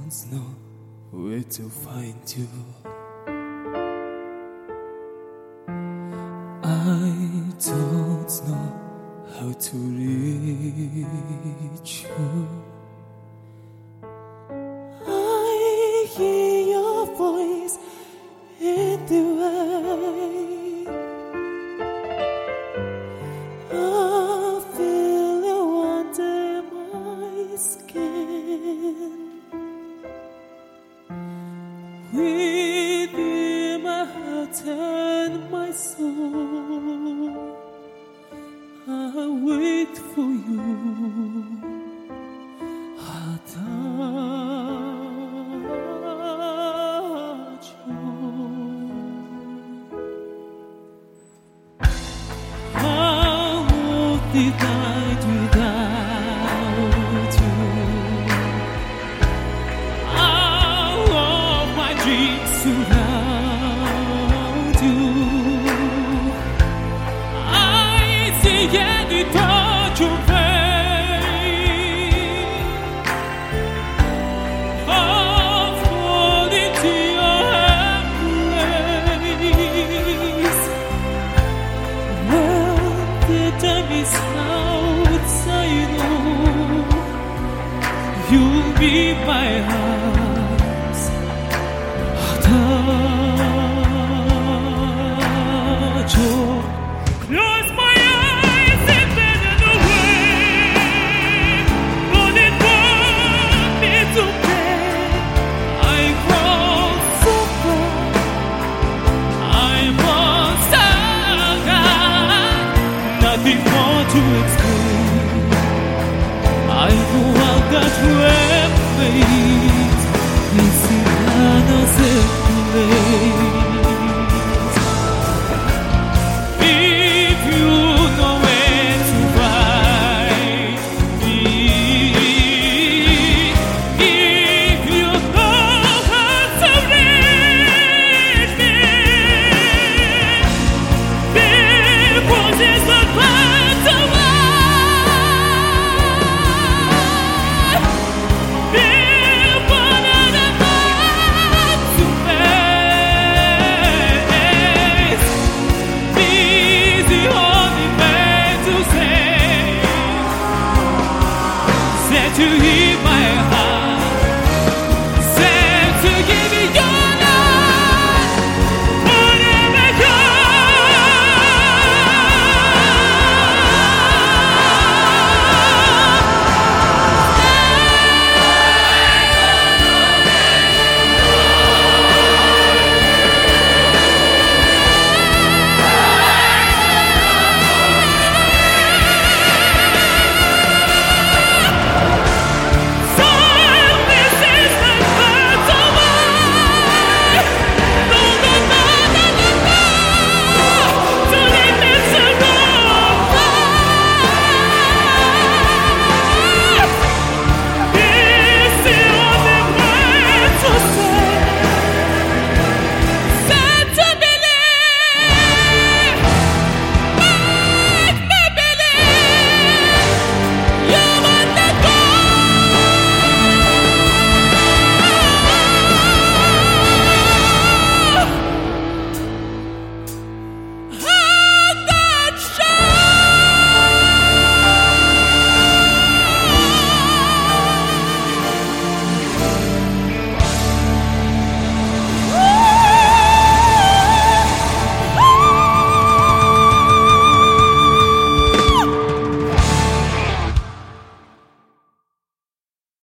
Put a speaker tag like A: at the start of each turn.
A: don't know where to find you. I don't know how to reach you.
B: I hear your voice in the rain. I feel it under my skin. Within my heart and my soul, I wait for you. How did I do without you? All of my dreams surround you. I see any touch of pain. I'll fall into your embrace. When the time is out, I know you'll be my heart.